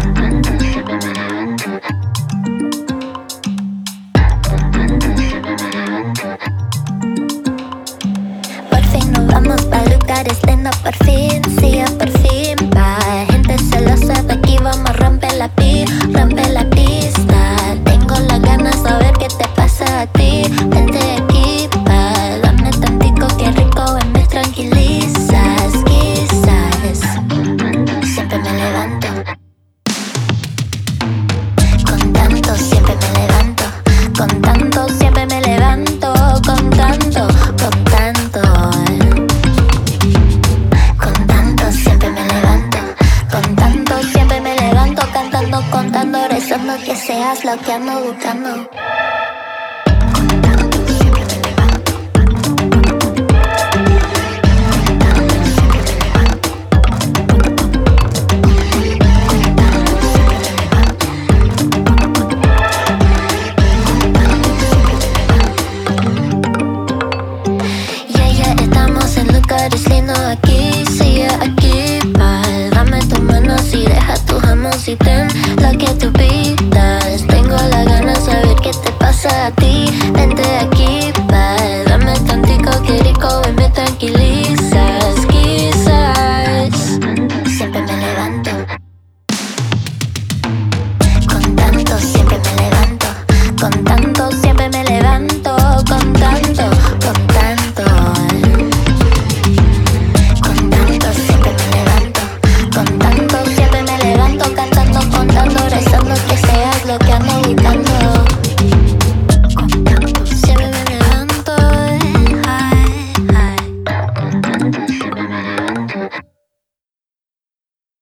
Por fin nos vamos pa' lugares lindos, por fin, sí, por fin. Pa' gente celosa de aquí vamos a romper la pista. Tengo las ganas de ver qué te pasa a ti. Vente aquí, pa' dame tantico que rico me tranquilizas. Quizás siempre me levanto. Con tanto siempre me levanto. Con tanto siempre me levanto. Con tanto, con tanto. Con tanto siempre me levanto. Con tanto siempre me levanto. Cantando, contando, rezando que seas lo que ando buscando. Con tanto siempre me levanto. Estamos en lugares lindos aquí, sigue aquí, pal. Dame tu mano si deja tus amos y te